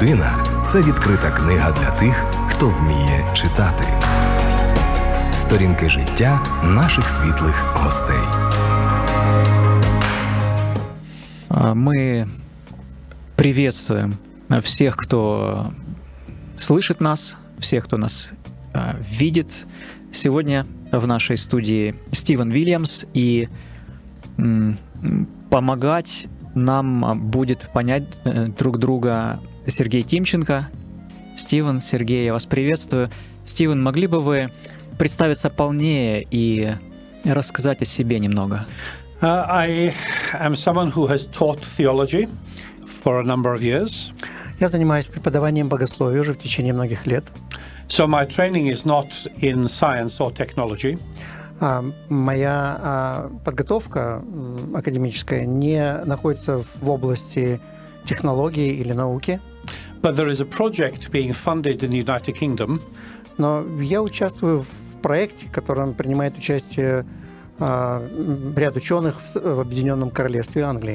Людина – це відкрита книга для тих, хто вміє читати. Сторінки життя наших світлих гостей. Мы приветствуем всех, кто слышит нас, всех, кто нас видит. Сегодня в нашей студии Стивен Вильямс, и помогать нам будет понять друг друга Сергей Тимченко. Стивен, Сергей, я вас приветствую. Стивен, могли бы вы представиться полнее и рассказать о себе немного? I am someone who has taught theology for a number of years. Я занимаюсь преподаванием богословия уже в течение многих лет. So my training is not in science or technology. Моя подготовка академическая не находится в области технологии или науки. But there is a project being funded in the United Kingdom. Но я участвую в проекте, в котором принимает участие ряд ученых в Объединенном Королевстве Англии.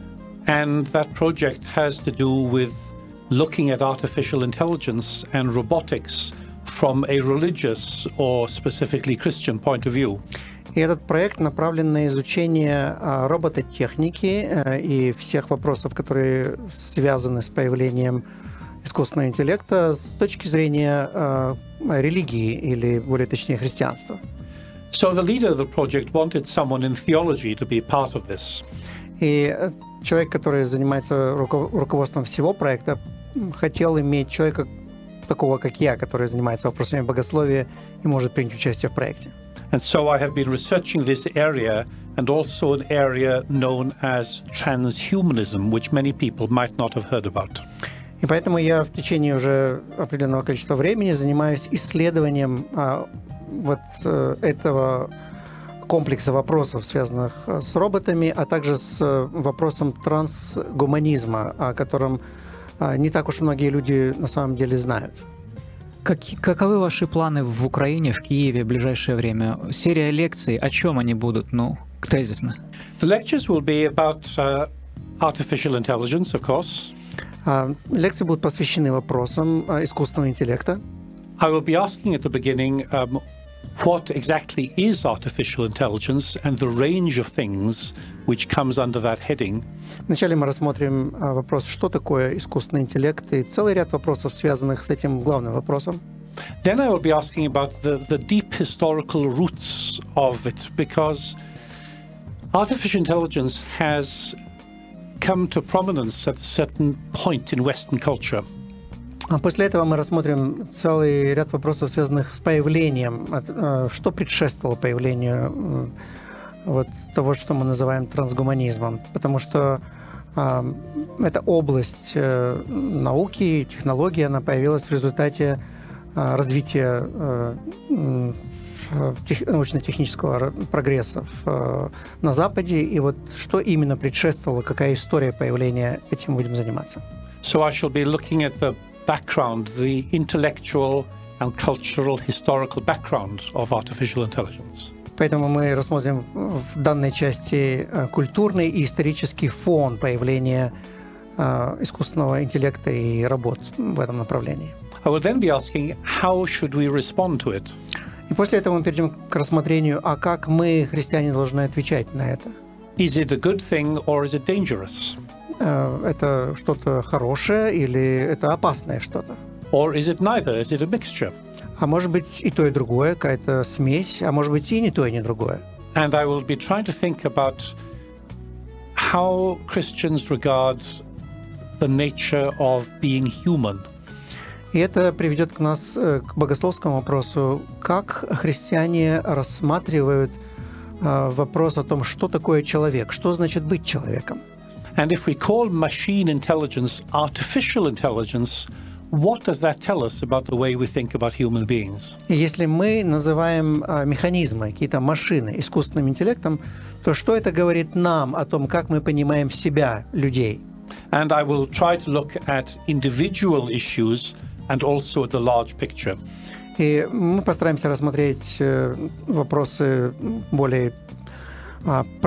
And that project has to do with looking at artificial intelligence and robotics from a religious or specifically Christian point of view. И этот проект направлен на изучение робототехники и всех вопросов, которые связаны с появлением искусственного интеллекта с точки зрения религии или, более точнее, христианства. So the leader of the project wanted someone in theology to be part of this. И человек, который занимается руководством всего проекта, хотел иметь человека такого, как я, который занимается вопросами богословия и может принять участие в проекте. And so I have been researching this area and also an area known as transhumanism, which many people might not have heard about. И поэтому я в течение уже определенного количества времени занимаюсь исследованием вот этого комплекса вопросов, связанных с роботами, а также с вопросом трансгуманизма, о котором не так уж многие люди на самом деле знают. Каковы ваши планы в Украине, в Киеве в ближайшее время? Серия лекций, о чем они будут? Ну, тезисно. The lectures will be about artificial intelligence, of course. Лекции будут посвящены вопросам искусственного интеллекта. I will be asking at the beginning what exactly is artificial intelligence and the range of things which comes under that heading. Вначале мы рассмотрим вопрос, что такое искусственный интеллект, и целый ряд вопросов, связанных с этим главным вопросом. Then I will be asking about the deep historical roots of it, because artificial intelligence has come to prominence at a certain point in Western culture. А после этого мы рассмотрим целый ряд вопросов, связанных с появлением, что предшествовало появлению вот того, что мы называем трансгуманизмом. Потому что эта область науки, технологии, она появилась в результате развития научно-технического прогресса на Западе. И вот что именно предшествовало, какая история появления, этим будем заниматься. So I shall be looking at the background, the intellectual and cultural historical background of artificial intelligence. Поэтому мы рассмотрим в данной части культурный и исторический фон появления искусственного интеллекта и работ в этом направлении. I will then be asking, how should we respond to it? И после этого мы перейдем к рассмотрению, а как мы, христиане, должны отвечать на это. Is it a good thing or is it dangerous? Это что-то хорошее или это опасное что-то? Or is it neither? Is it a mixture? А может быть и то, и другое, какая-то смесь, а может быть и не то, и не другое. And I will be trying to think about how Christians regard the nature of being human. И это приведет к нас к богословскому вопросу, как христиане рассматривают вопрос о том, что такое человек, что значит быть человеком. And if we call machine intelligence artificial intelligence, what does that tell us about the way we think about human beings? И если мы называем механизмы, какие-то машины искусственным интеллектом, то что это говорит нам о том, как мы понимаем себя, людей? And I will try to look at individual issues and also at the large picture. И мы постараемся рассмотреть вопросы более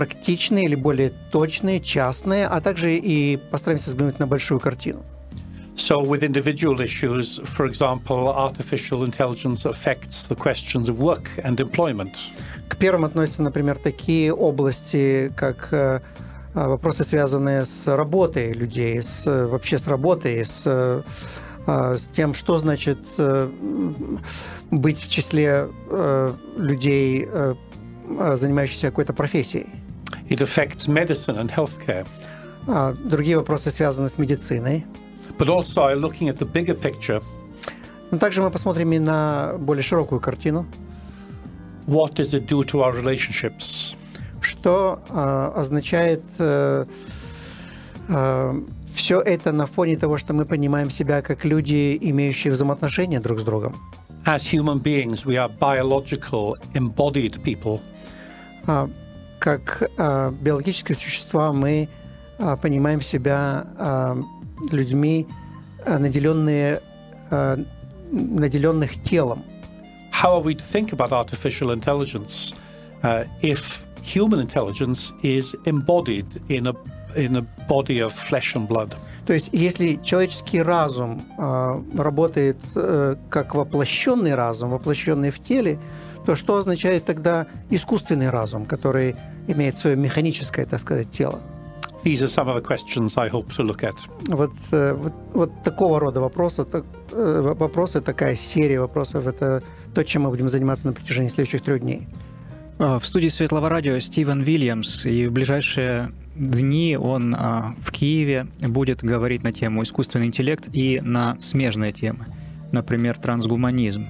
практичные или более точные, частные, а также и постараемся взглянуть на большую картину. So with individual issues, for example, artificial intelligence affects the questions of work and employment. К первым относятся, например, такие области, как вопросы, связанные с работой людей, вообще с работой, с тем, что значит быть в числе людей, занимающихся какой-то профессией. It affects medicine and healthcare. Другие вопросы связаны с медициной. But also looking at the bigger picture. Но также мы посмотрим и на более широкую картину. What does it do to our relationships? Что означает все это на фоне того, что мы понимаем себя как люди, имеющие взаимоотношения друг с другом? As human beings, we are biological, embodied people. Как биологические существа мы понимаем себя людьми, наделенных телом. How are we to think about artificial intelligence if human intelligence is embodied in a body of flesh and blood? То есть, если человеческий разум работает как воплощенный разум, воплощенный в теле, то что означает тогда искусственный разум, который имеет свое механическое, так сказать, тело? These are some of the questions I hope to look at. Вот такого рода вопросы, такая серия вопросов – это то, чем мы будем заниматься на протяжении следующих 3 дней. В студии Светлого радио Стивен Вильямс, и в ближайшие дни он в Киеве будет говорить на тему искусственный интеллект и на смежные темы, например, трансгуманизм.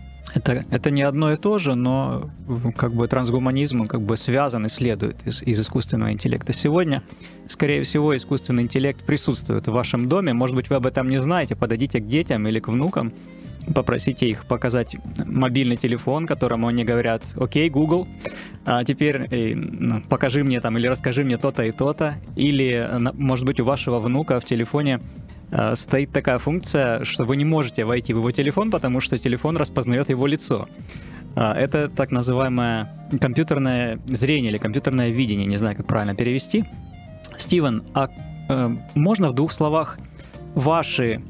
Это не одно и то же, но как бы трансгуманизм как бы связан и следует из искусственного интеллекта. Сегодня, скорее всего, искусственный интеллект присутствует в вашем доме. Может быть, вы об этом не знаете. Подойдите к детям или к внукам, попросите их показать мобильный телефон, которому они говорят: «Окей, Google, а теперь покажи мне там или расскажи мне то-то и то-то». Или, может быть, у вашего внука в телефоне стоит такая функция, что вы не можете войти в его телефон, потому что телефон распознает его лицо. Это так называемое компьютерное зрение или компьютерное видение, не знаю, как правильно перевести. Стивен, можно в 2 словах ваше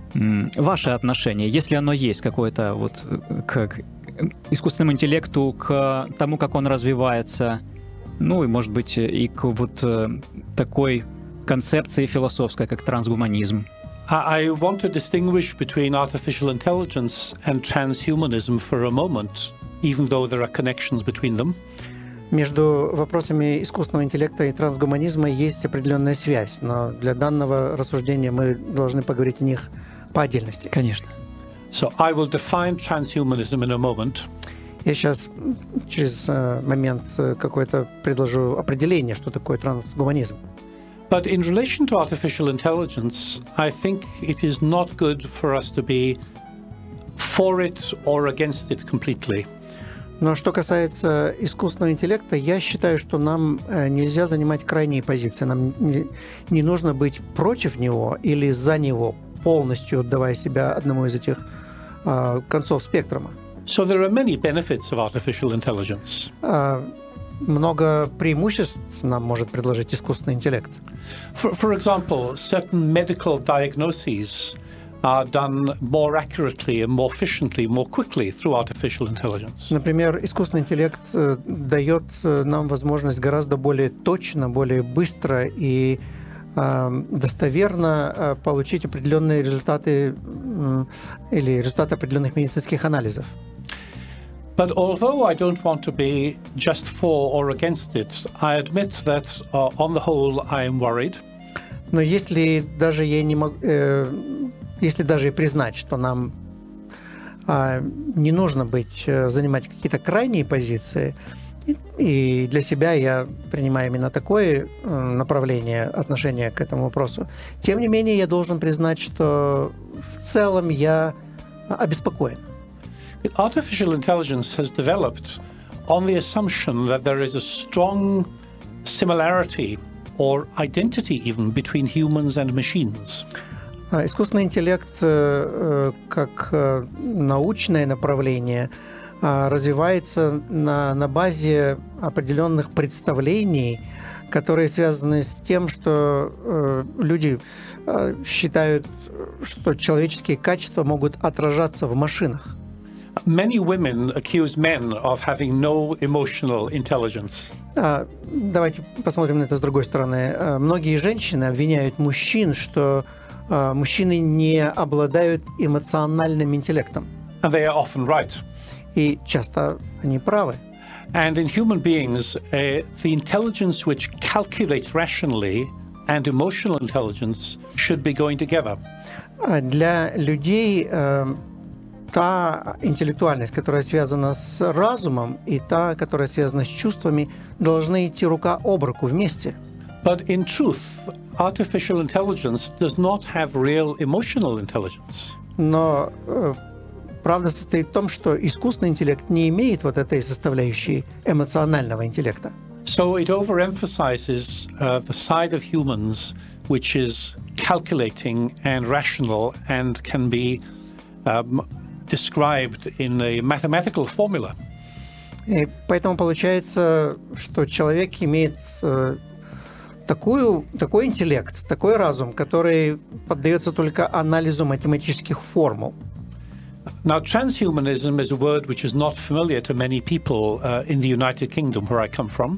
отношение, если оно есть какое-то вот к искусственному интеллекту, к тому, как он развивается, ну и, может быть, и к вот такой концепции философской, как трансгуманизм? I want to distinguish between artificial intelligence and transhumanism for a moment, even though there are connections between them. Между вопросами искусственного интеллекта и трансгуманизма есть определенная связь, но для данного рассуждения мы должны поговорить о них по отдельности. Конечно. So I will define transhumanism in a moment. Я сейчас через момент какое-то предложу определение, что такое трансгуманизм. But in relation to artificial intelligence, I think it is not good for us to be for it or against it completely. Но что касается искусственного интеллекта, я считаю, что нам нельзя занимать крайние позиции. Нам не нужно быть против него или за него, полностью отдавая себя одному из этих концов спектрума. So there are many benefits of artificial intelligence. Много преимуществ нам может предложить искусственный интеллект. For example, certain medical diagnoses are done more accurately and more efficiently, more quickly through artificial intelligence. Например, искусственный интеллект дает нам возможность гораздо более точно, более быстро и достоверно получить определенные результаты или результаты определенных медицинских анализов. But although I don't want to be just for or against it, I admit that on the whole I am worried. Но если даже я не могу, если даже и признать, что нам не нужно занимать какие-то крайние позиции, и для себя я принимаю именно такое направление отношения к этому вопросу, тем не менее я должен признать, что в целом я обеспокоен. Artificial intelligence has developed on the assumption that there is a strong similarity or identity even between humans and machines. Искусственный интеллект как научное направление развивается на базе определенных представлений, которые связаны с тем, что люди считают, что человеческие качества могут отражаться в машинах. Many women accuse men of having no emotional intelligence. Давайте посмотрим на это с другой стороны. Многие женщины обвиняют мужчин, что мужчины не обладают эмоциональным интеллектом. And they are often right. И часто они правы. And in human beings, the intelligence which calculates rationally and emotional intelligence should be going together. Для людей та интеллектуальность, которая связана с разумом, и та, которая связана с чувствами, должны идти рука об руку вместе. But in truth, artificial intelligence does not have real emotional intelligence. Но правда состоит в том, что искусственный интеллект не имеет вот этой составляющей эмоционального интеллекта. So it overemphasizes the side of humans which is calculating and rational and can be described in a mathematical formula. И поэтому получается, что человек имеет такой интеллект, такой разум, который поддается только анализу математических формул. Now, transhumanism is a word which is not familiar to many people in the United Kingdom, where I come from.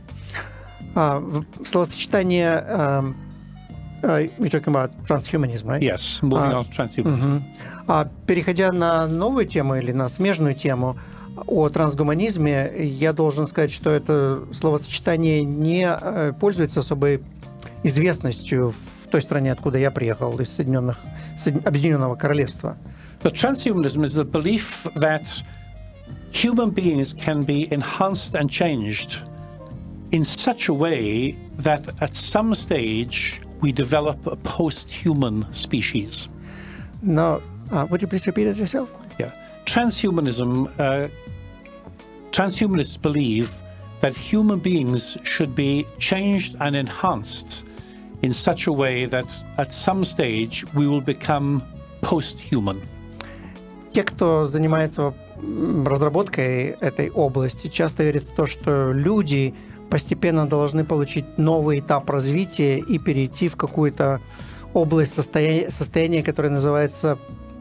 Словосочетание you're talking about transhumanism, right? Yes, moving on to transhumanism. Переходя на новую тему или на смежную тему о трансгуманизме, я должен сказать, что это словосочетание не пользуется особой известностью в той стране, откуда я приехал, из Объединенного Королевства. But transhumanism is the belief that human beings can be enhanced and changed in such a way that at some stage we develop a post-human species. Но would you please repeat it yourself? Yeah. Transhumanists believe that human beings should be changed and enhanced in such a way that at some stage we will become post-human. Те, кто занимается разработкой этой области, часто верят в то, что люди постепенно должны получить новый этап развития и перейти в какую-то область состояния, которое называется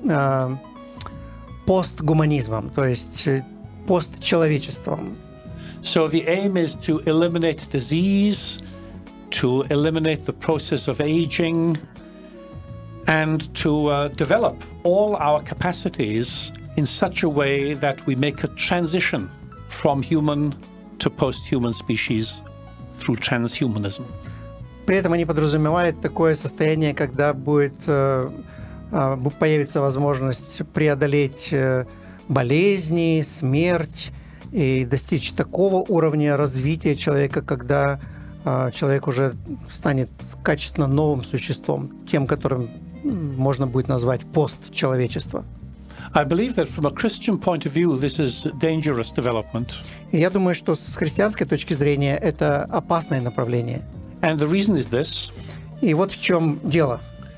постгуманизмом, то есть постчеловечеством. So the aim is to eliminate disease, to eliminate the process of aging, and to develop all our capacities in such a way that we make a transition from human to post-human species through transhumanism. При этом они подразумевают такое состояние, когда появится возможность преодолеть болезни, смерть и достичь такого уровня развития человека, когда человек уже станет качественно новым существом, тем, которым можно будет назвать постчеловечество. I believe that from a Christian point of view, this is dangerous development. И я думаю, что с христианской точки зрения это опасное направление. And the reason is this. И вот в чем дело.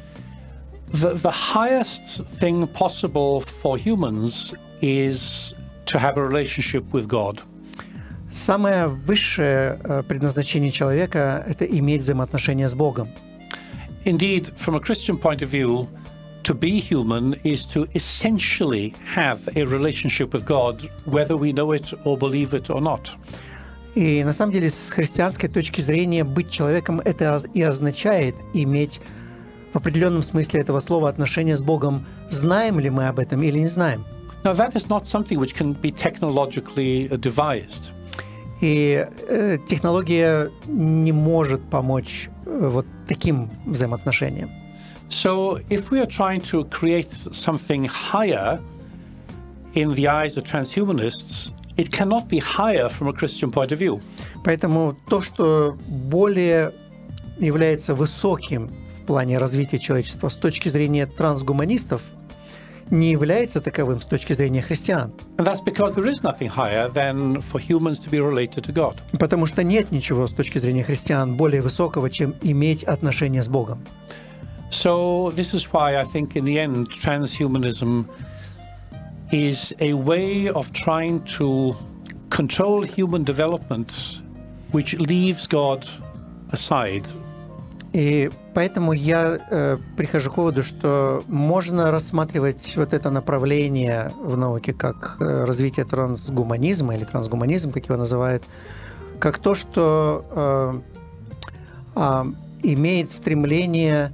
The highest thing possible for humans is to have a relationship with God. Самое высшее предназначение человека – это иметь взаимоотношения с Богом. Indeed, from a Christian point of view, to be human is to essentially have a relationship with God, whether we know it or believe it or not. И на самом деле, с христианской точки зрения, быть человеком – это и означает иметь в определенном смысле этого слова отношения с Богом. Знаем ли мы об этом или не знаем? Now, that is not something which can be technologically devised. И технология не может помочь вот таким взаимоотношениям. So, if we are trying to create something higher in the eyes of transhumanists, it cannot be higher from a Christian point of view. Поэтому то, что более является высоким в плане развития человечества с точки зрения трансгуманистов, не является таковым с точки зрения христиан. And that's because there is nothing higher than for humans to be related to God. Потому что нет ничего с точки зрения христиан более высокого, чем иметь отношения с Богом. So this is why I think in the end transhumanism is a way of trying to control human development which leaves God aside. И поэтому я прихожу к выводу, что можно рассматривать вот это направление в науке как развитие трансгуманизма или трансгуманизм, как его называют, как то, что имеет стремление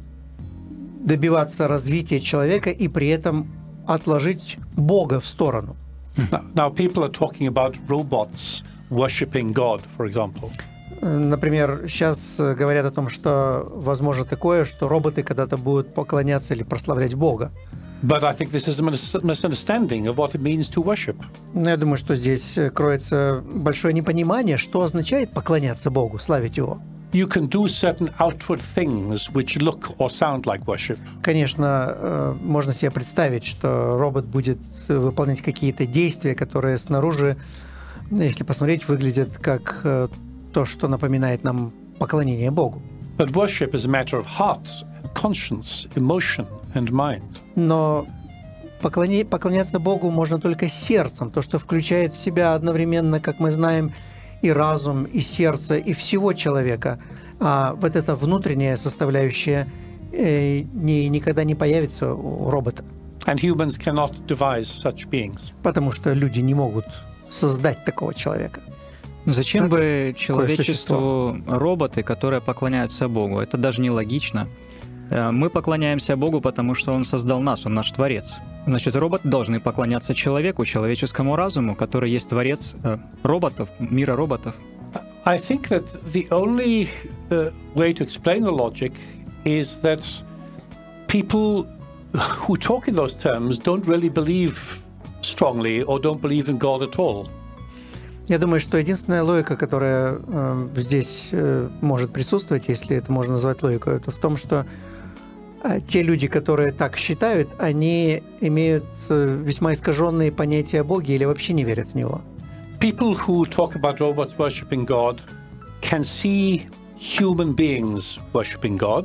добиваться развития человека и при этом отложить Бога в сторону. Now, people are talking about robots worshipping God, for example. Например, сейчас говорят о том, что возможно такое, что роботы когда-то будут поклоняться или прославлять Бога. But I think this is a misunderstanding of what it means to worship. Но я думаю, что здесь кроется большое непонимание, что означает поклоняться Богу, славить Его. You can do certain outward things which look or sound like worship. Конечно, можно себе представить, что робот будет выполнять какие-то действия, которые снаружи, если посмотреть, выглядят как то, что напоминает нам поклонение Богу. But worship is a matter of heart, conscience, emotion and mind. Но поклоняться Богу можно только сердцем, то, что включает в себя одновременно, как мы знаем, и разум, и сердце, и всего человека. А вот эта внутренняя составляющая никогда не появится у робота. And humans cannot devise such beings. Потому что люди не могут создать такого человека. Зачем бы человечеству роботы, которые поклоняются Богу? Это даже нелогично. Мы поклоняемся Богу, потому что Он создал нас, Он наш Творец. Значит, роботы должны поклоняться человеку, человеческому разуму, который есть Творец роботов, мира роботов. I think that the only way to explain the logic is that people who talk in those terms don't really believe strongly or don't believe in God at all. Я думаю, что единственная логика, которая здесь может присутствовать, если это можно назвать логикой, это в том, что те люди, которые так считают, они имеют весьма искаженные понятия о Боге или вообще не верят в Него. People who talk about robots worshipping God can see human beings worshipping God.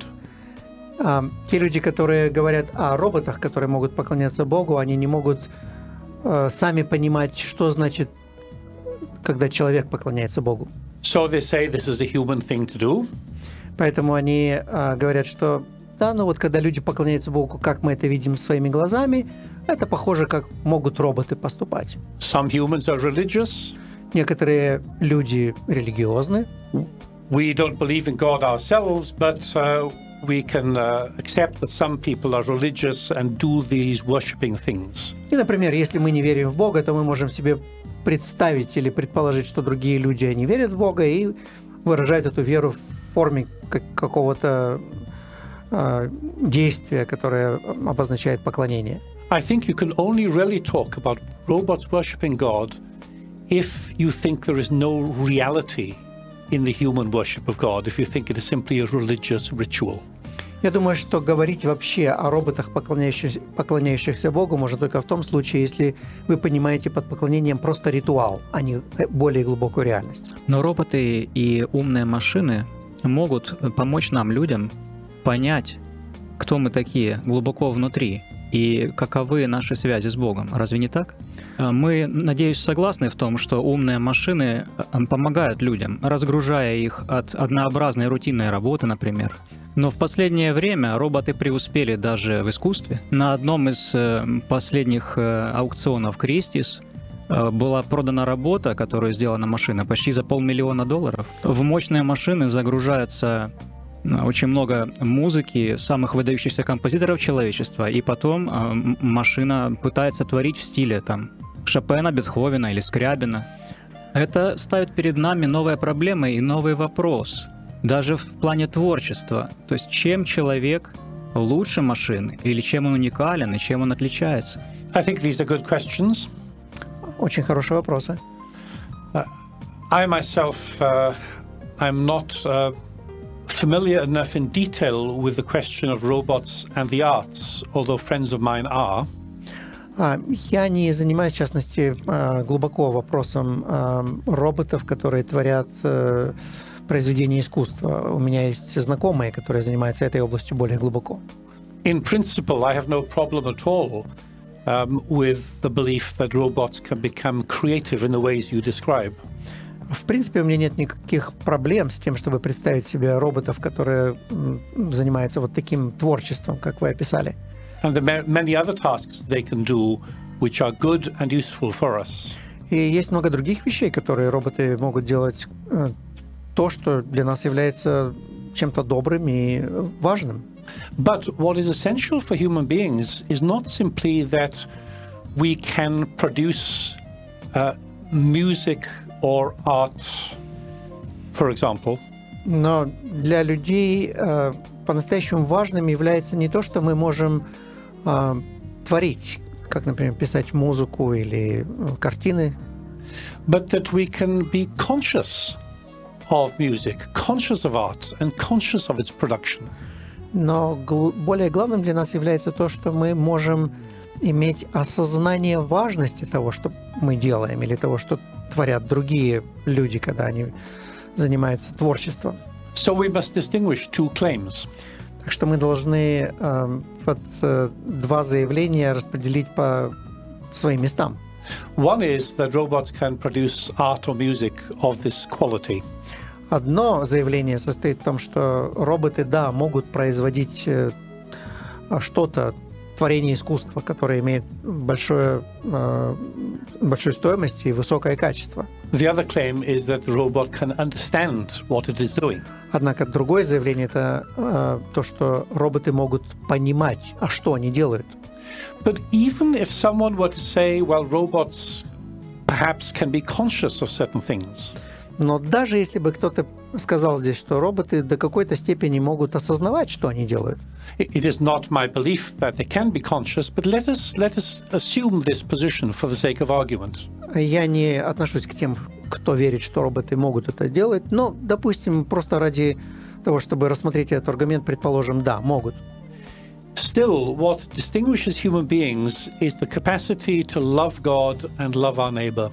Те люди, которые говорят о роботах, которые могут поклоняться Богу, они не могут сами понимать, что значит, когда человек поклоняется Богу. So they say this is a human thing to do. Поэтому они говорят, что да, но вот когда люди поклоняются Богу, как мы это видим своими глазами, это похоже, как могут роботы поступать. Some humans are religious. Некоторые люди религиозны. We don't believe in God ourselves, but we can accept that some people are religious and do these worshipping things. И, например, если мы не верим в Бога, то мы можем себе представить или предположить, что другие люди, они верят в Бога и выражают эту веру в форме какого-то действия, которое обозначает поклонение. I think you can only really talk about robots worshipping God if you think there is no reality in the human worship of God, if you think it is simply a religious ritual. Я думаю, что говорить вообще о роботах, поклоняющихся Богу, можно только в том случае, если вы понимаете под поклонением просто ритуал, а не более глубокую реальность. Но роботы и умные машины могут помочь нам, людям, понять, кто мы такие глубоко внутри и каковы наши связи с Богом. Разве не так? Мы, надеюсь, согласны в том, что умные машины помогают людям, разгружая их от однообразной рутинной работы, например. Но в последнее время роботы преуспели даже в искусстве. На одном из последних аукционов Christie's была продана работа, которую сделана машина, почти за $500 000. В мощные машины загружается очень много музыки самых выдающихся композиторов человечества, и потом машина пытается творить в стиле там Шопена, Бетховена или Скрябина. Это ставит перед нами новые проблемы и новый вопрос, даже в плане творчества. То есть чем человек лучше машины, или чем он уникален, и чем он отличается? I think these are good questions. Очень хорошие вопросы. I myself, I'm not familiar enough in detail with the question of robots and the arts, although friends of mine are. Я не занимаюсь, в частности, глубоко вопросом роботов, которые творят произведения искусства. У меня есть знакомые, которые занимаются этой областью более глубоко. In principle, I have no problem at all with the belief that robots can become creative in the ways you describe. В принципе, у меня нет никаких проблем с тем, чтобы представить себе роботов, которые занимаются вот таким творчеством, как вы описали. And there are many other tasks they can do which are good and useful for us. И есть много других вещей, которые роботы могут делать, то, что для нас является чем-то добрым и важным. But what is essential for human beings is not simply that we can produce music or art, for example. Но для людей по-настоящему важным является не то, что мы можем творить, как, например, писать музыку или картины, But that we can be conscious of music, conscious of art, and conscious of its production. но более главным для нас является то, что мы можем иметь осознание важности того, что мы делаем, или того, что творят другие люди, когда они занимаются творчеством. So we must distinguish two claims. Так что мы должны два заявления распределить по своим местам. One is that robots can produce art or music of this quality. Одно заявление состоит в том, что роботы, да, могут производить что-то, творение искусства, которое имеет большую стоимость и высокое качество. The other claim is that the robot can understand what it is doing. Однако другое заявление – это то, что роботы могут понимать, а что они делают. But even if someone were to say, well, robots perhaps can be conscious of certain things, Но даже если бы кто-то сказал здесь, что роботы до какой-то степени могут осознавать, что они делают, it is not my belief that they can be conscious, but let us assume this position for the sake of argument. я не отношусь к тем, кто верит, что роботы могут это делать, но, допустим, просто ради того, чтобы рассмотреть этот аргумент, предположим, да, могут. Still, what distinguishes human beings is the capacity to love God and love our neighbor.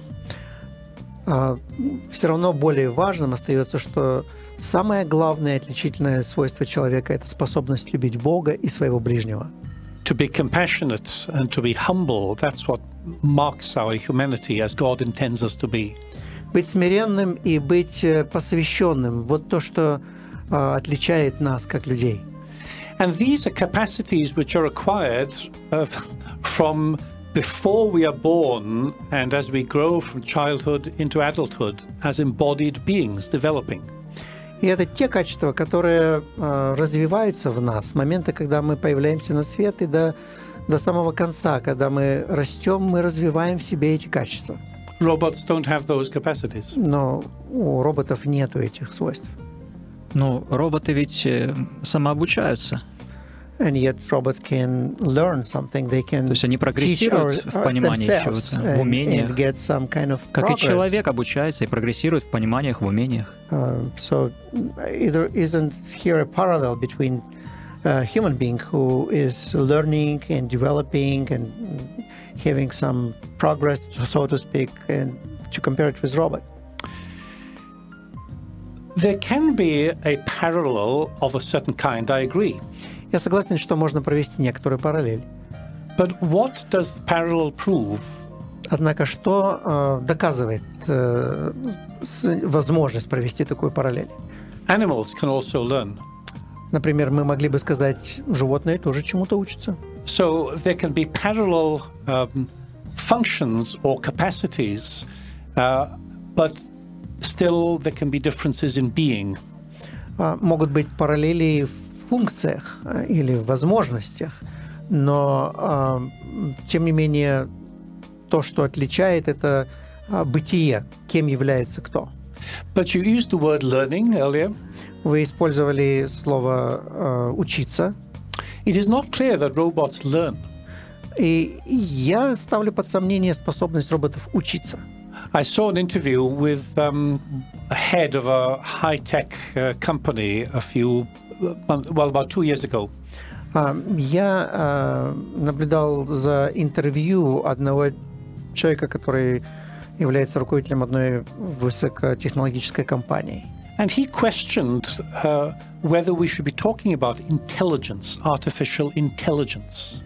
Все равно более важным остается, что самое главное отличительное свойство человека – это способность любить Бога и своего ближнего. To be compassionate and to be humble, that's what marks our humanity as God intends us to be. Быть смиренным и быть посвященным – вот то, что отличает нас как людей. And these are capacities which are acquired from before we are born and as we grow from childhood into adulthood as embodied beings developing. И это те качества, которые развиваются в нас с момента, когда мы появляемся на свет, и до самого конца, когда мы растем, мы развиваем в себе эти качества. Robots don't have those capacities. Но у роботов нету этих свойств. Ну, роботы ведь самообучаются. And yet robots can learn something. They can То есть они прогрессируют в понимании чего-то, в умениях. And get some kind of Как и progress. человек обучается и прогрессирует в пониманиях, в умениях. So either isn't here a parallel between a human being who is learning and developing and having some progress, so to speak, and to compare it with robot? There can be a parallel of a certain kind, I agree. Я согласен, что можно провести некоторую параллель. But what does the parallel prove? Однако что доказывает возможность провести такую параллель? Animals can also learn. Например, мы могли бы сказать, животные тоже чему-то учатся. So there can be parallel functions or capacities, but still there can be differences in being. Могут быть параллели в функциях или в возможностях, но, тем не менее, то, что отличает, это бытие, кем является кто. But you used the word learning earlier. Вы использовали слово «учиться». It is not clear that robots learn. И я ставлю под сомнение способность роботов учиться. I saw an interview with a head of a high-tech company about 2 years ago. Я наблюдал за интервью одного человека, который является руководителем одной высокотехнологической компании. And he questioned whether we should be talking about intelligence, artificial intelligence.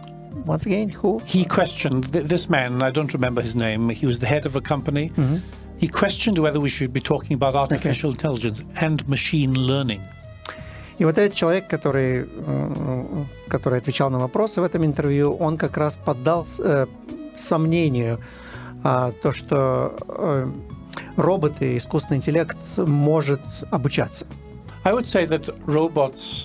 Once again, who? He questioned this man, I don't remember his name, he was the head of a company, He questioned whether we should be talking about artificial intelligence and machine learning. И вот этот человек, который отвечал на вопросы в этом интервью, он как раз поддал сомнению то, что роботы, искусственный интеллект может обучаться. I would say that robots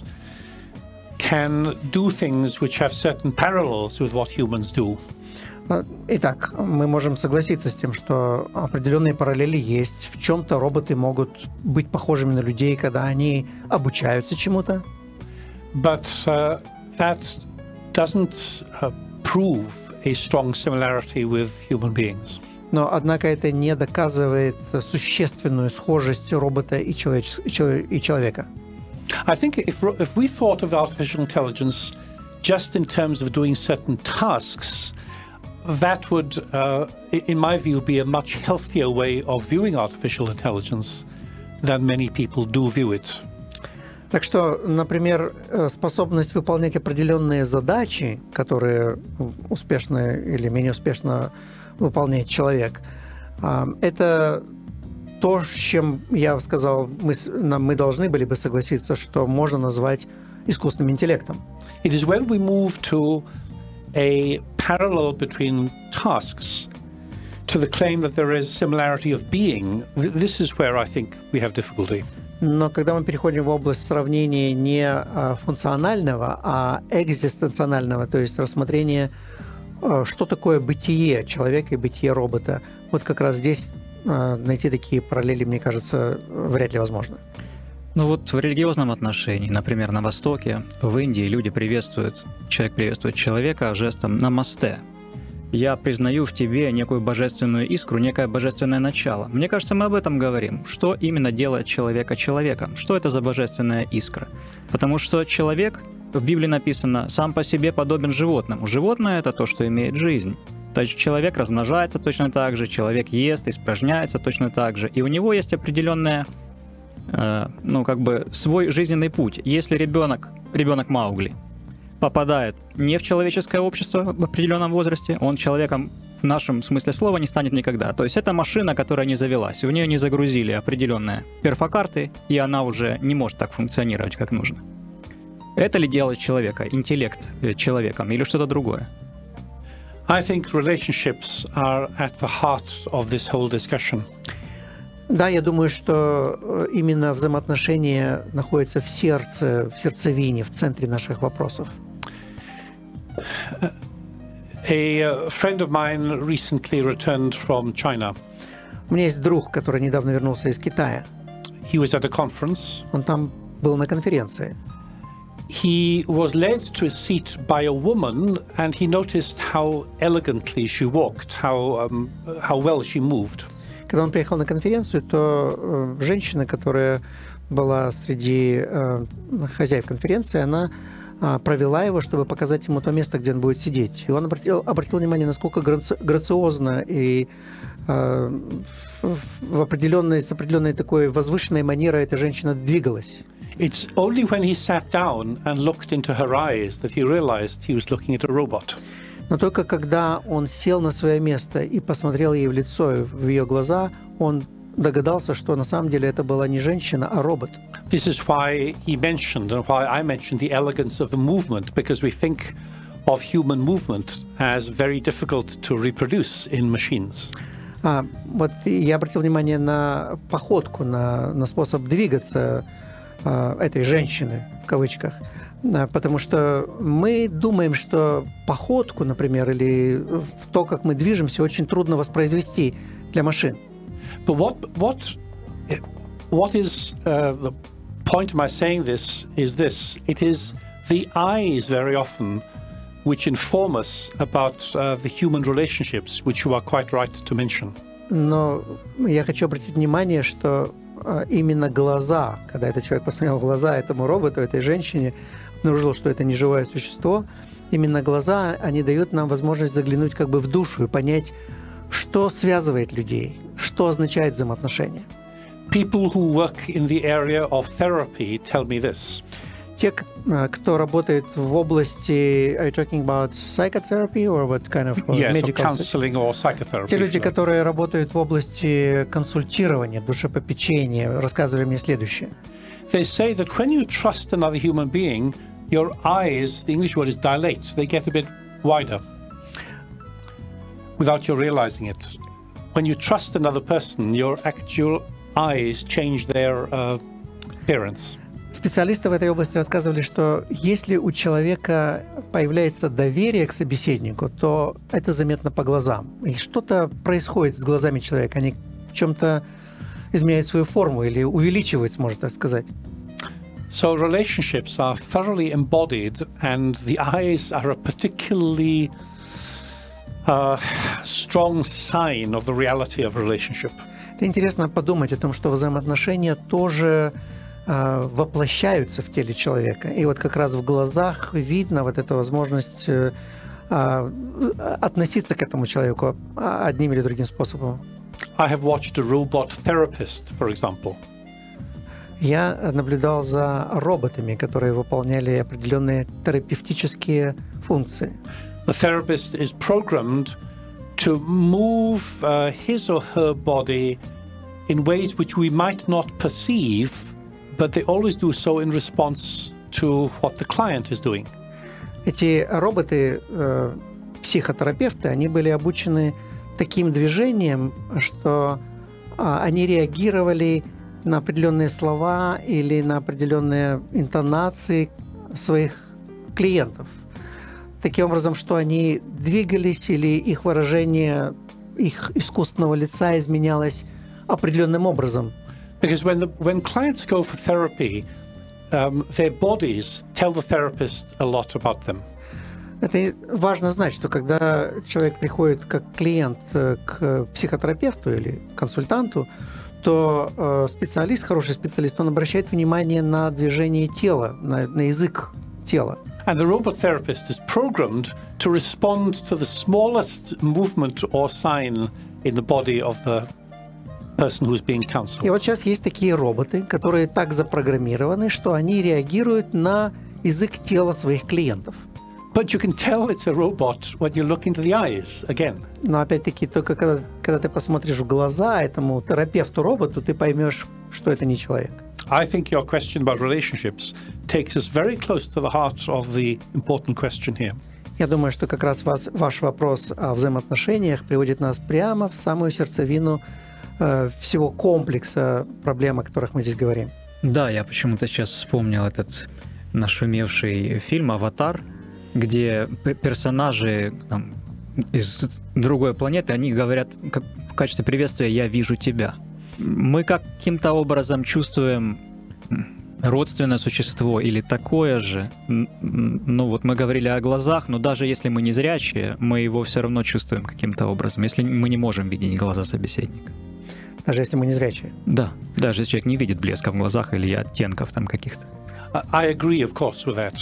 can do things which have certain parallels with what humans do. Итак, мы можем согласиться с тем, что определенные параллели есть. В чем-то роботы могут быть похожими на людей, когда они обучаются чему-то. But that doesn't prove a strong similarity with human beings. Но, однако, это не доказывает существенную схожесть робота и человека. I think if we thought of artificial intelligence just in terms of doing certain tasks, that would, in my view, be a much healthier way of viewing artificial intelligence than many people do view it. Так что, например, способность выполнять определенные задачи, которые успешно или менее успешно выполняет человек, это то, с чем, я сказал, мы должны были бы согласиться, что можно назвать искусственным интеллектом. It is when we move to a parallel between tasks to the claim that there is similarity of being, this is where I think we have difficulty. Но когда мы переходим в область сравнения не функционального, а экзистенционального, то есть рассмотрения, что такое бытие человека и бытие робота, вот как раз здесь найти такие параллели, мне кажется, вряд ли возможно. Ну вот в религиозном отношении, например, на Востоке, в Индии человек приветствует человека жестом «намасте». Я признаю в тебе некую божественную искру, некое божественное начало. Мне кажется, мы об этом говорим. Что именно делает человека человеком? Что это за божественная искра? Потому что человек, в Библии написано, сам по себе подобен животному. Животное – это то, что имеет жизнь. То есть человек размножается точно так же, человек ест, испражняется точно так же. И у него есть определенная, свой жизненный путь. Если ребенок Маугли, попадает не в человеческое общество в определенном возрасте, он человеком в нашем смысле слова не станет никогда. То есть это машина, которая не завелась, у нее не загрузили определенные перфокарты, и она уже не может так функционировать, как нужно. Это ли делает человека, интеллект человеком, или что-то другое? I think relationships are at the heart of this whole discussion. Да, я думаю, что именно взаимоотношения находятся в сердцевине, в центре наших вопросов. A friend of mine recently returned from China. У меня есть друг, который недавно вернулся из Китая. He was at a conference. Он там был на конференции. He was led to a seat by a woman, and he noticed how elegantly she walked, how well she moved. Когда он приехал на конференцию, то женщина, которая была среди хозяев конференции, она провела его, чтобы показать ему то место, где он будет сидеть. И он обратил внимание, насколько грациозно и с определенной такой возвышенной манерой эта женщина двигалась. It's only when he sat down and looked into her eyes that he realized he was looking at a robot. Но только когда он сел на свое место и посмотрел ей в лицо, в ее глаза, он догадался, что на самом деле это была не женщина, а робот. This is why he mentioned, and why I mentioned the elegance of the movement, because we think of human movement as very difficult to reproduce in machines. Вот я обратил внимание на походку, на способ двигаться этой женщины, в кавычках, потому что мы думаем, что походку, например, или то, как мы движемся, очень трудно воспроизвести для машин. But what is the point of my saying this is this: it is the eyes very often which inform us about the human relationships, which you are quite right to mention. Но я хочу обратить внимание, что именно глаза, когда этот человек посмотрел в глаза этому роботу, этой женщине, обнаружил, что это не живое существо, именно глаза, они дают нам возможность заглянуть как бы в душу и понять, что связывает людей, что означает взаимоотношения. People who work in the area of therapy tell me this. те, кто работает в области, are you talking about psychotherapy or what kind of Yes, or medical? counseling or psychotherapy. Те люди, if you like. которые работают в области консультирования, душепопечения, рассказывали мне следующее. They say that when you trust another human being, your eyes, the English word is dilate, they get a bit wider without you realizing it. When you trust another person, your actual eyes change their appearance. Специалисты в этой области рассказывали, что если у человека появляется доверие к собеседнику, то это заметно по глазам. И что-то происходит с глазами человека. Они в чем-то изменяют свою форму или увеличиваются, можно так сказать. So relationships are thoroughly embodied, and the eyes are a particularly strong sign of the reality of a relationship. Это интересно подумать о том, что взаимоотношения тоже воплощаются в теле человека. И вот как раз в глазах видно вот эта возможность относиться к этому человеку одним или другим способом. I have watched a robot therapist, for example. Я наблюдал за роботами, которые выполняли определенные терапевтические функции. The therapist is programmed to move his or her body in ways which we might not perceive, but they always do so in response to what the client is doing. Эти роботы, психотерапевты, они были обучены таким движением, что они реагировали на определенные слова или на определенные интонации своих клиентов. Таким образом, что они двигались или их выражение их искусственного лица изменялось определенным образом. Because when clients go for therapy, their bodies tell the therapist a lot about them. Это важно знать, что когда человек приходит как клиент к психотерапевту или консультанту, то специалист, хороший специалист, он обращает внимание на движение тела, на язык тела. And the robot therapist is programmed to respond to the smallest movement or sign in the body of the person who's being counseled. И вот сейчас есть такие роботы, которые так запрограммированы, что они реагируют на язык тела своих клиентов. But you can tell it's a robot when you look into the eyes again. Но опять-таки только когда ты посмотришь в глаза этому терапевту-роботу, ты поймешь, что это не человек. I think your question about relationships takes us very close to the heart of the important question here. Я думаю, что как раз ваш вопрос о взаимоотношениях приводит нас прямо в самую сердцевину всего комплекса проблем, о которых мы здесь говорим. Да, я почему-то сейчас вспомнил этот нашумевший фильм «Аватар», где персонажи там, из другой планеты, они говорят в качестве приветствия «я вижу тебя». Мы каким-то образом чувствуем родственное существо или такое же. Ну вот мы говорили о глазах, но даже если мы не зрячие, мы его все равно чувствуем каким-то образом, если мы не можем видеть глаза собеседника. Даже если мы не зрячие. Да, даже если человек не видит блеска в глазах или оттенков там каких-то. I agree, of course, with that.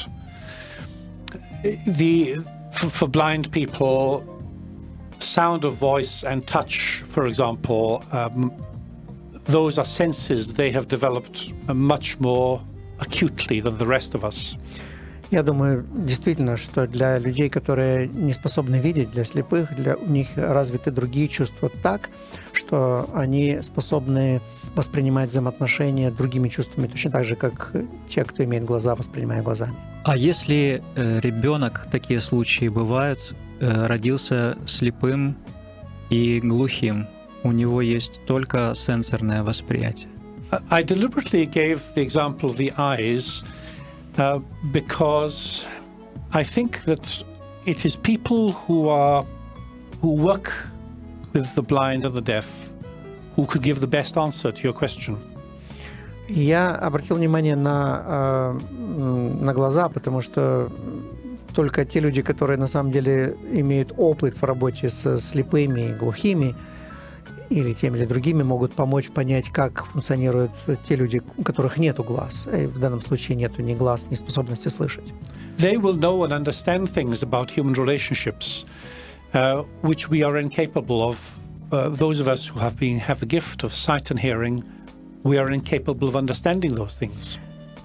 For blind people, sound of voice and touch, for example, those are senses they have developed much more acutely than the rest of us. Я думаю, действительно, что для людей, которые не способны видеть, для слепых, у них развиты другие чувства так, что они способны воспринимать взаимоотношения другими чувствами, точно так же, как те, кто имеет глаза, воспринимают глазами. А если ребенок, такие случаи бывают, родился слепым и глухим, у него есть только сенсорное восприятие? I deliberately gave the example of the eyes because I think that it is people who work with the blind and the deaf who could give the best answer to your question. Я обратил внимание на глаза, потому что только те люди, которые на самом деле имеют опыт в работе с слепыми и глухими, или теми или другими, могут помочь понять, как функционируют те люди, у которых нету глаз. И в данном случае нету ни глаз, ни способности слышать. They will know and understand things about human relationships which we are incapable of. Those of us who have the gift of sight and hearing, we are incapable of understanding those things.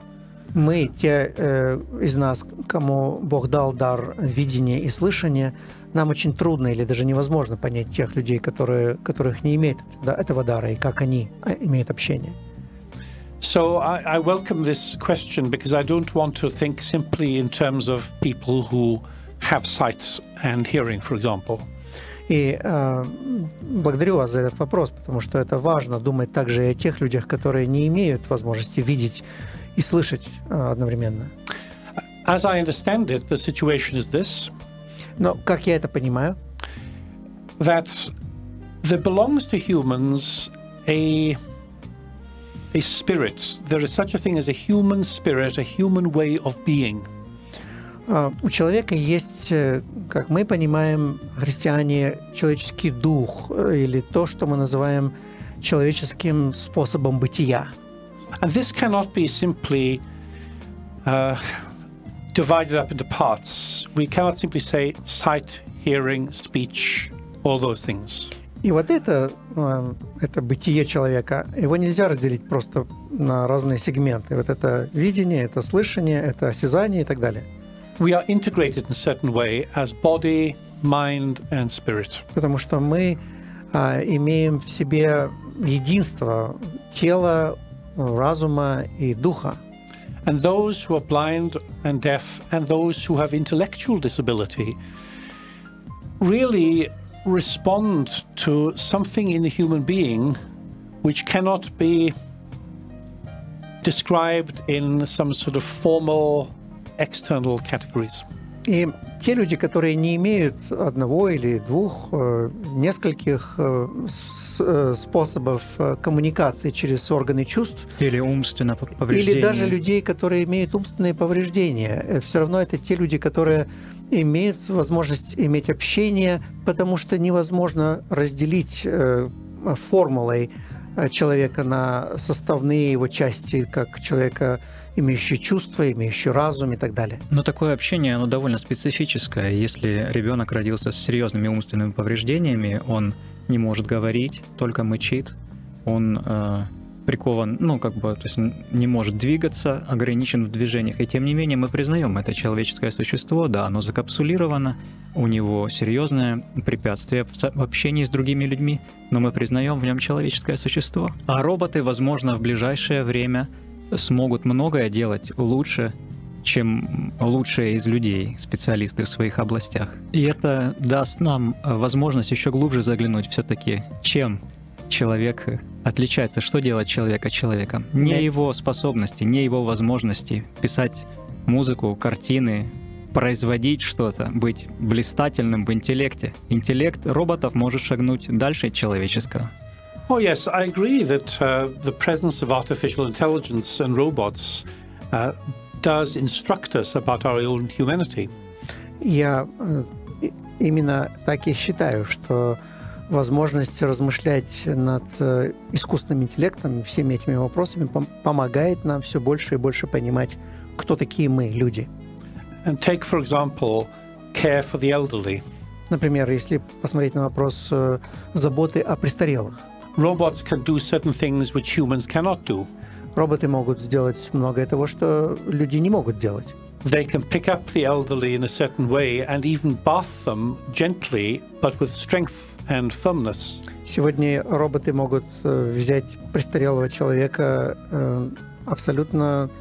Мы, те из нас, кому Бог дал дар видения и слышания, нам очень трудно или даже невозможно понять тех людей, которых не имеют этого дара, и как они имеют общение. So I welcome this question because I don't want to think simply in terms of people who have sight and hearing, for example. И благодарю вас за этот вопрос, потому что это важно думать также и о тех людях, которые не имеют возможности видеть и слышать одновременно. As I understand it, the situation is this. Но как я это понимаю? That there belongs to humans a spirit. There is such a thing as a human spirit, a human way of being. У человека есть, как мы понимаем, христиане, человеческий дух, или то, что мы называем человеческим способом бытия. And this cannot be simply divided up into parts. We cannot simply say sight, hearing, speech, all those things. И вот это бытие человека, его нельзя разделить просто на разные сегменты. Вот это видение, это слышание, это осязание и так далее. We are integrated in a certain way as body, mind and spirit. Потому что мы имеем в себе единство тела, разума и духа. And those who are blind and deaf and those who have intellectual disability really respond to something in the human being which cannot be described in some sort of formal external categories. И те люди, которые не имеют одного или двух, нескольких способов коммуникации через органы чувств, или умственное повреждение, или даже людей, которые имеют умственные повреждения, все равно это те люди, которые имеют возможность иметь общение, потому что невозможно разделить формулой человека на составные его части, как человека, имеющие чувства, имеющие разум и так далее. Но такое общение, оно довольно специфическое. Если ребенок родился с серьезными умственными повреждениями, он не может говорить, только мычит, он прикован, то есть не может двигаться, ограничен в движениях. И тем не менее мы признаем, это человеческое существо, да, оно закапсулировано, у него серьезное препятствие в общении с другими людьми, но мы признаем в нем человеческое существо. А роботы, возможно, в ближайшее время смогут многое делать лучше, чем лучшие из людей, специалисты в своих областях. И это даст нам возможность еще глубже заглянуть все-таки, чем человек отличается, что делает человек от человека. Не его способности, не его возможности писать музыку, картины, производить что-то, быть блистательным в интеллекте. Интеллект роботов может шагнуть дальше человеческого. Oh, yes, I agree that the presence of artificial intelligence and robots does instruct us about our own humanity. Я именно так и считаю, что возможность размышлять над искусственным интеллектом, всеми этими вопросами помогает нам все больше и больше понимать, кто такие мы, люди. And take, for example, care for the elderly. Например, если посмотреть на вопрос заботы о престарелых. Robots can do certain things which humans cannot do. Роботы могут сделать многое того, что люди не могут делать. They can pick up the elderly in a certain way and even bath them gently, but with strength and firmness. Сегодня роботы могут взять престарелого человека абсолютно,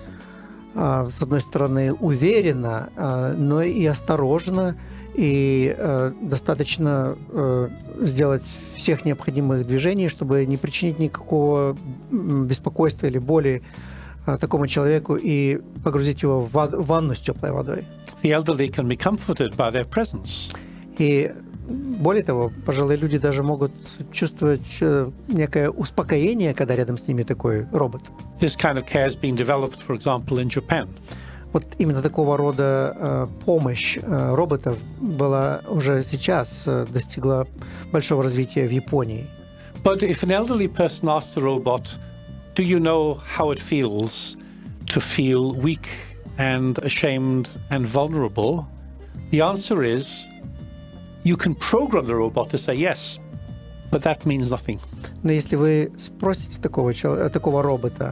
с одной стороны, уверенно, но и осторожно, и достаточно сделать всех необходимых движений, чтобы не причинить никакого беспокойства или боли такому человеку и погрузить его в ванну с теплой водой. The elderly can be comforted by their presence. И более того, пожилые люди даже могут чувствовать некое успокоение, когда рядом с ними такой робот. This kind of care is being developed, for example, in Japan. Вот именно такого рода помощь роботов была уже сейчас достигла большого развития в Японии. But if an elderly person asks the robot, do you know how it feels to feel weak and ashamed and vulnerable? The answer is, you can program the robot to say yes, but that means nothing. Но если вы спросите такого робота,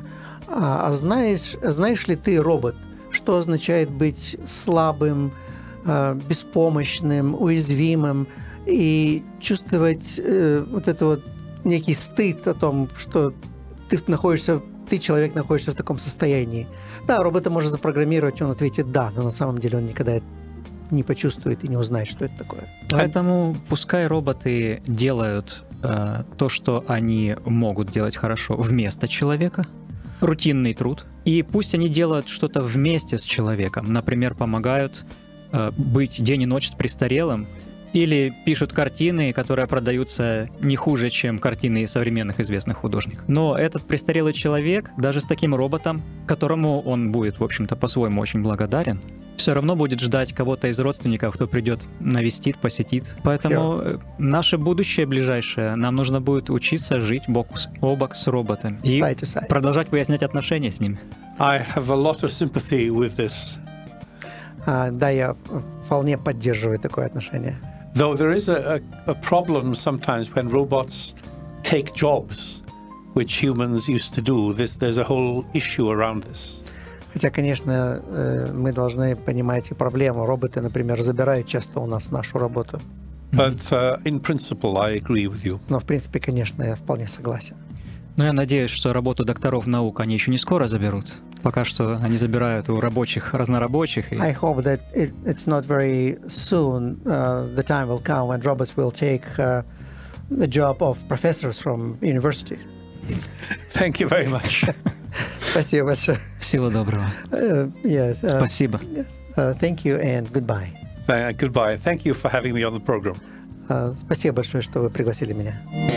знаешь ли ты, робот, что означает быть слабым, беспомощным, уязвимым и чувствовать вот это вот некий стыд о том, что ты, человек, находишься в таком состоянии? Да, робота можно запрограммировать, он ответит «да», но на самом деле он никогда не почувствует и не узнает, что это такое. Поэтому пускай роботы делают то, что они могут делать хорошо вместо человека, рутинный труд, и пусть они делают что-то вместе с человеком, например, помогают быть день и ночь с престарелым, или пишут картины, которые продаются не хуже, чем картины современных известных художников. Но этот престарелый человек, даже с таким роботом, которому он будет, в общем-то, по-своему очень благодарен, все равно будет ждать кого-то из родственников, кто придет, навестит, посетит. Поэтому наше будущее ближайшее, нам нужно будет учиться жить бок о бок с роботом и продолжать выяснять отношения с ними. I have a lot of sympathy with this. Да, я вполне поддерживаю такое отношение. Though there is a problem sometimes when robots take jobs which humans used to do. There's a whole issue around this. Хотя, конечно, мы должны понимать и проблему. Роботы, например, забирают часто у нас нашу работу. But in principle, I agree with you. Но, в принципе, конечно, я вполне согласен. Но я надеюсь, что работу докторов наук они еще не скоро заберут. Пока что они забирают у рабочих, разнорабочих. I hope that it's not very soon. The time will come when robots will take the job of professors from universities. Thank you very much. Спасибо большое. Всего доброго. Yes. Спасибо. Thank you and goodbye. Goodbye. Thank you for having me on the program. Спасибо большое, что вы пригласили меня.